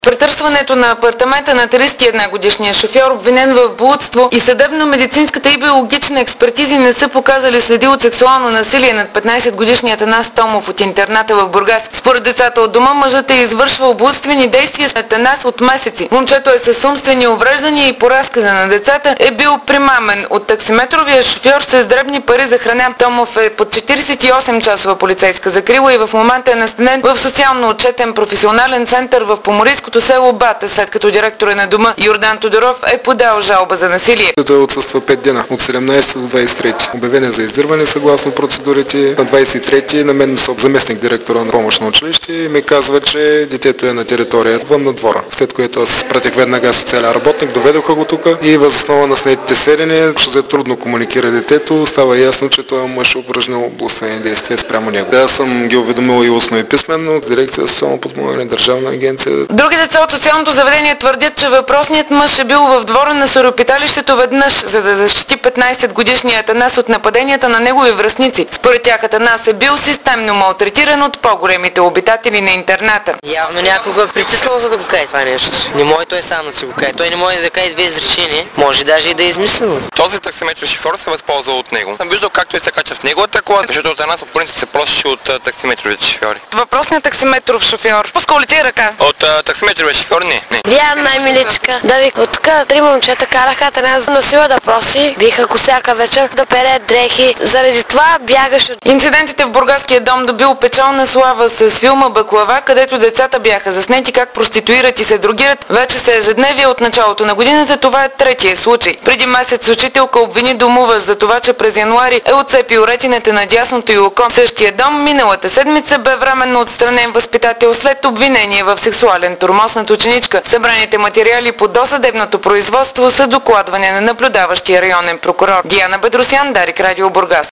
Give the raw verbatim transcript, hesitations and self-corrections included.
Претърсването на апартамента на тридесет и една годишния шофьор, обвинен в блудство, и съдебно-медицинската и биологична експертизи не са показали следи от сексуално насилие над петнайсет годишният Атанас Томов от интерната в Бургас. Според децата от дома, мъжът е извършвал блудствени действия с Атанас от месеци. Момчето е с умствени увреждания и по разказа на децата е бил примамен от таксиметровия шофьор с дребни пари за храна. Томов е под четиридесет и осем часова полицейска закрила и в момента е настанен в социално-отчетен професионален център в Поморийското село Бата, след като директора на дома Йордан Тодоров е подал жалба за насилие. Той отсъства пет дена, от седемнайсети до двайсет и трети. Обявен е за издирване съгласно процедурите. На двайсет и трети на мен заместник директора на помощно училище и ми казва, че детето е на територията вън на двора. След което аз пратих веднага социален работник, доведоха го тук и въз основа на снетите сведения, защото трудно комуникира детето, става ясно, че той мъж е упражнил блудствени действия спрямо него. Аз съм ги уведомил и устно и писменно, дирекция социално подпомагане, държавна агенция. Други деца от социалното заведение твърдят, че въпросният мъж е бил в двора на соропиталището веднъж, за да защити петнайсет годишния Атанас от нападенията на негови връстници. Според тях Атанас е бил системно малтретиран от по-големите обитатели на интерната. Явно някога е притиснал, за да го каже това нещо. Не може той сам да си го каже. Той не може да каже две изречения. Може даже и да е измислено. Този таксиметров шофьор се възползва от него. Съм виждал как той се кача в неговата кола, защото Атанас от принцип се плашеше от таксиметровите шофьори. Въпросният таксиметров шофьор пускал ли ти ръка? От таксиметровия шофьор не. не. Вян, най-миличка. Да ви от тук три момчета караха Атанас на сила да проси. Биха го всяка вечер да пере дрехи. Заради това бягаше. Инцидентите в бургаския дом добил печална слава с филма Баклава, където децата бяха заснети как проституират и се дрогират. Вече се ежедневие от началото на годината. Това е третия случай. Преди месец учителка обвини домуващ за това, че през януари е отцепил ретината на дясното й око. В същия дом миналата седмица бе временно отстранен възпитател след обвинение в сексуален тормоз над ученичка. Събраните материали по досъдебното производство са докладване на наблюдаващия районен прокурор. Диана Бедросян, Дарик, Радио Бургас.